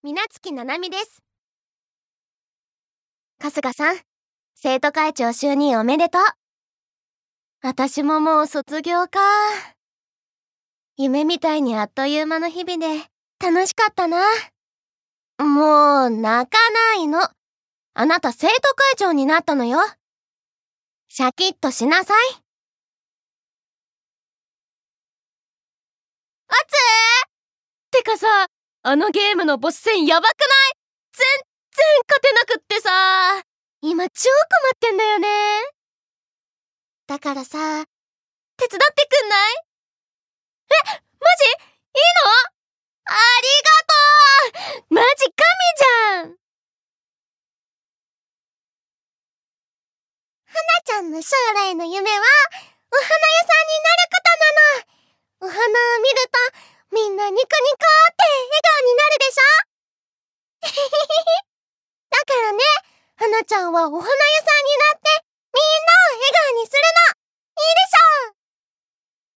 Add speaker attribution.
Speaker 1: 水月奈々美です。春日さん、生徒会長就任おめでとう。私ももう卒業か。夢みたいにあっという間の日々で楽しかったな。もう泣かないの。あなた生徒会長になったのよ。シャキッとしなさい。あつーてかさ、あのゲームのボス戦やばくない？全然勝てなくってさ、今超困ってんだよね。だからさ、手伝ってくんない？マジ？いいの？ありがとう！マジ神じゃん！花ちゃんの将来の夢は、お花屋さんになることなの。お花を見ると、みんなニコニコって笑顔になるでしょ？だからね、花ちゃんはお花屋さん